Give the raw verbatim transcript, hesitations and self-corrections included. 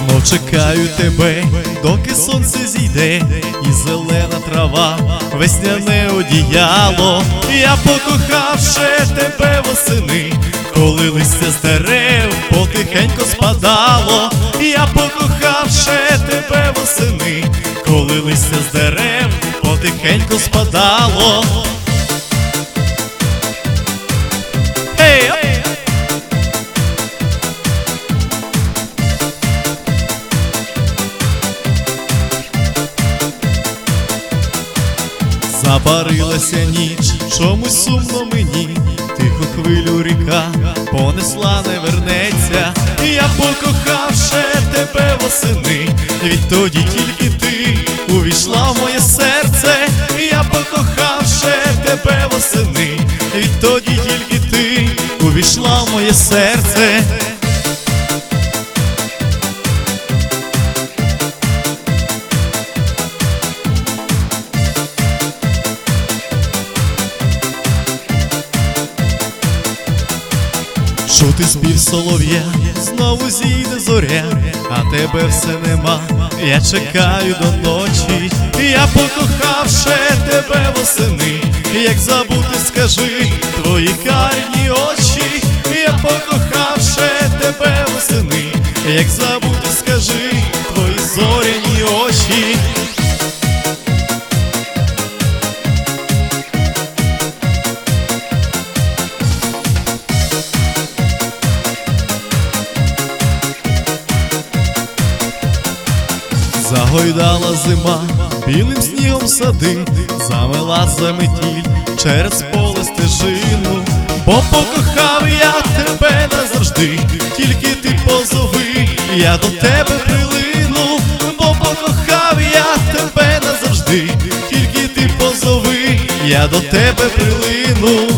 Знов чекаю тебе, доки сонце зійде, і зелена трава, весняне одіяло. Я покохав ще тебе восени, коли листя з дерев потихеньку спадало. Я покохав ще тебе восени, коли листя з дерев потихеньку спадало. Hey, hey. Забарилася ніч, чомусь сумно мені, тиху хвилю ріка понесла, не вернеться. Я покохав ще тебе восени, відтоді тільки ти увійшла в моє серце. Я покохав ще тебе восени, відтоді тільки ти увійшла в моє серце. Чути спів солов'я, знову зійде зоря, а тебе все нема, я чекаю до ночі. Я покохав ще тебе восени, як забути, скажи, твої карні очі. Я покохав ще тебе восени, як забути, скажи, твої зоряні очі. Загойдала зима білим снігом сади, замила заметіль через поле стежину. Бо покохав я тебе назавжди, тільки ти позови, я до тебе прилину. Бо покохав я тебе назавжди, тільки ти позови, я до тебе прилину.